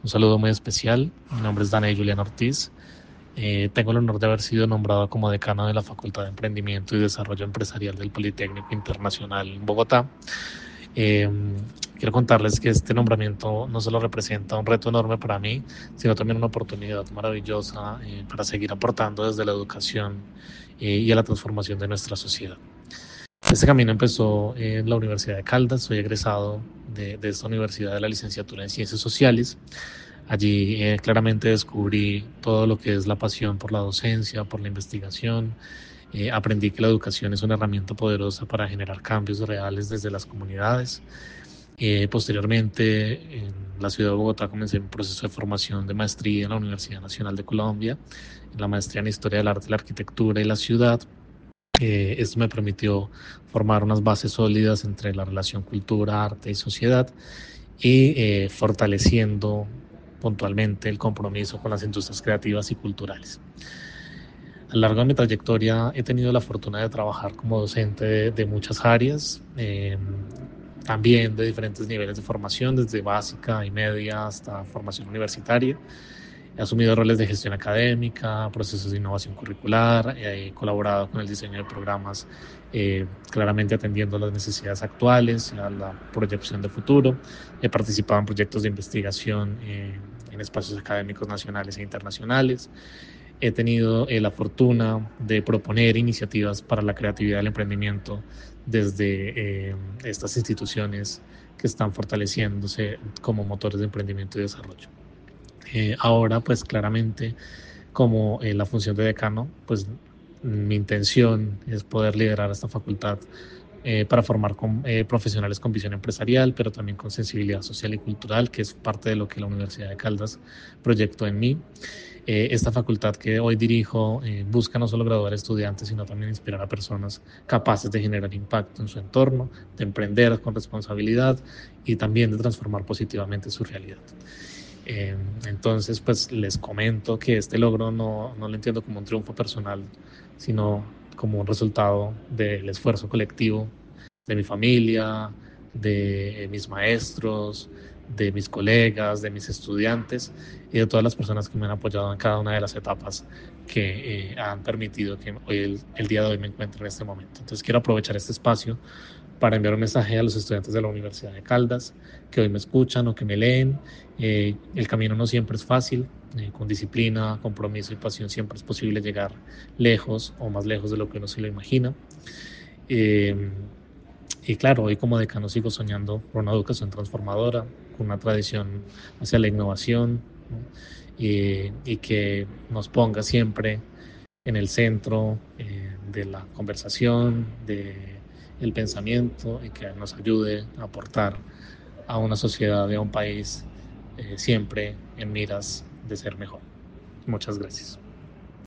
Un saludo muy especial. Mi nombre es Daniel Julián Ortiz. Tengo el honor de haber sido nombrado como decano de la Facultad de Emprendimiento y Desarrollo Empresarial del Politécnico Internacional en Bogotá. Eh, Quiero contarles que este nombramiento no solo representa un reto enorme para mí, sino también una oportunidad maravillosa para seguir aportando desde la educación y a la transformación de nuestra sociedad. Este camino empezó en la Universidad de Caldas. Soy egresado de esta universidad de la licenciatura en Ciencias Sociales. Allí claramente descubrí todo lo que es la pasión por la docencia, por la investigación. Aprendí que la educación es una herramienta poderosa para generar cambios reales desde las comunidades. Posteriormente, en la ciudad de Bogotá comencé un proceso de formación de maestría en la Universidad Nacional de Colombia, en la maestría en Historia del Arte, la Arquitectura y la Ciudad. Esto me permitió formar unas bases sólidas entre la relación cultura, arte y sociedad y fortaleciendo puntualmente el compromiso con las industrias creativas y culturales. A lo largo de mi trayectoria he tenido la fortuna de trabajar como docente de muchas áreas, también de diferentes niveles de formación, desde básica y media hasta formación universitaria. He asumido roles de gestión académica, procesos de innovación curricular, he colaborado con el diseño de programas claramente atendiendo a las necesidades actuales, a la proyección de futuro. He participado en proyectos de investigación en espacios académicos nacionales e internacionales. He tenido la fortuna de proponer iniciativas para la creatividad y el emprendimiento desde estas instituciones que están fortaleciéndose como motores de emprendimiento y desarrollo. Ahora, pues claramente, como la función de decano, pues mi intención es poder liderar esta facultad para formar profesionales con visión empresarial, pero también con sensibilidad social y cultural, que es parte de lo que la Universidad de Caldas proyectó en mí. Esta facultad que hoy dirijo busca no solo graduar estudiantes, sino también inspirar a personas capaces de generar impacto en su entorno, de emprender con responsabilidad y también de transformar positivamente su realidad. Entonces, pues les comento que este logro no lo entiendo como un triunfo personal, sino como un resultado del esfuerzo colectivo de mi familia, de mis maestros, de mis colegas, de mis estudiantes y de todas las personas que me han apoyado en cada una de las etapas que han permitido que hoy, el día de hoy me encuentre en este momento. Entonces quiero aprovechar este espacio para enviar un mensaje a los estudiantes de la Universidad de Caldas que hoy me escuchan o que me leen. El camino no siempre es fácil. Con disciplina, compromiso y pasión siempre es posible llegar lejos o más lejos de lo que uno se lo imagina. Eh, y claro, hoy como decano sigo soñando por una educación transformadora, con una tradición hacia la innovación, ¿no? Y que nos ponga siempre en el centro de la conversación, del pensamiento y que nos ayude a aportar a una sociedad y a un país siempre en miras de ser mejor. Muchas gracias.